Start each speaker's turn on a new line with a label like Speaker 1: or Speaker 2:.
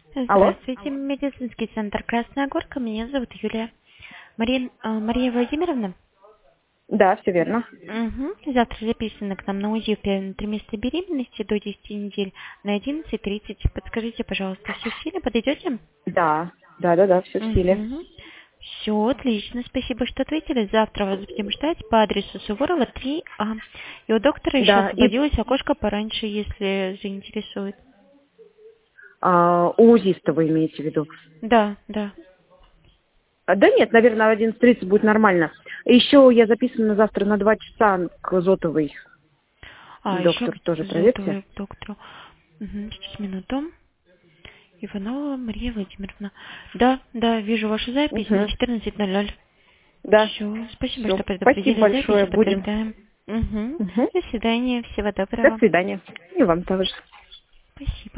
Speaker 1: Алло?
Speaker 2: Здравствуйте, медицинский центр «Красная Горка». Меня зовут Юлия. Мария Владимировна?
Speaker 1: Да, все верно.
Speaker 2: Угу. Завтра записаны к нам на УЗИ в первом триместре беременности до 10 недель на 11:30. Подскажите, пожалуйста, все в силе? Подойдете?
Speaker 1: Да, все в силе.
Speaker 2: Угу. Все, отлично. Спасибо, что ответили. Завтра вас будем ждать по адресу Суворова, 3А. И у доктора еще
Speaker 1: Да, и
Speaker 2: освободилось окошко пораньше, если заинтересует.
Speaker 1: у УЗИста вы имеете в виду?
Speaker 2: Да, да.
Speaker 1: Да нет, наверное, 11:30 будет нормально. Еще я записана завтра на 2 часа к Зотовой.
Speaker 2: Еще
Speaker 1: Доктор, тоже
Speaker 2: к
Speaker 1: проверьте.
Speaker 2: Зотовой, к доктору. Сейчас, минуту. Иванова Мария Владимировна. Да, да, вижу вашу запись на
Speaker 1: Угу.
Speaker 2: 14:00.
Speaker 1: Да,
Speaker 2: Все, спасибо,
Speaker 1: все.
Speaker 2: что
Speaker 1: Спасибо
Speaker 2: предупредили запись,
Speaker 1: большое, будем.
Speaker 2: подтверждаем. Угу.
Speaker 1: Угу.
Speaker 2: До свидания, всего
Speaker 1: До
Speaker 2: доброго.
Speaker 1: свидания. И вам тоже.
Speaker 2: Спасибо.